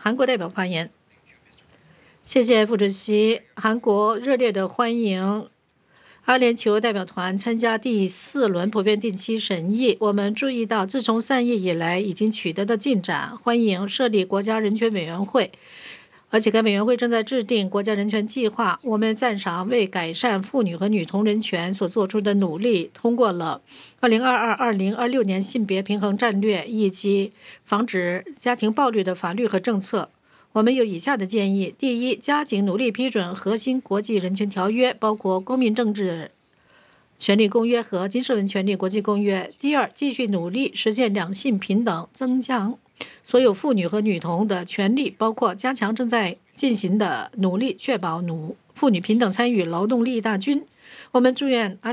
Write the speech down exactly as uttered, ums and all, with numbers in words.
韩国代表发言。谢谢副主席，韩国热烈地欢迎阿联酋代表团参加第四轮普遍定期审议。我们注意到，自从散议以来已经取得的进展，欢迎设立国家人权委员会，而且该委员会正在制定国家人权计划。我们赞赏为改善妇女和女童人权所做出的努力，通过了二零二二至二零二六年性别平衡战略以及防止家庭暴力的法律和政策。我们有以下的建议：第一，加紧努力批准核心国际人权条约，包括《公民政治权利公约》和《金社文权利国际公约》；第二，继续努力实现两性平等，增强所有妇女和女童的权利，包括加强正在进行的努力，确保女妇女平等参与劳动力大军。我们祝愿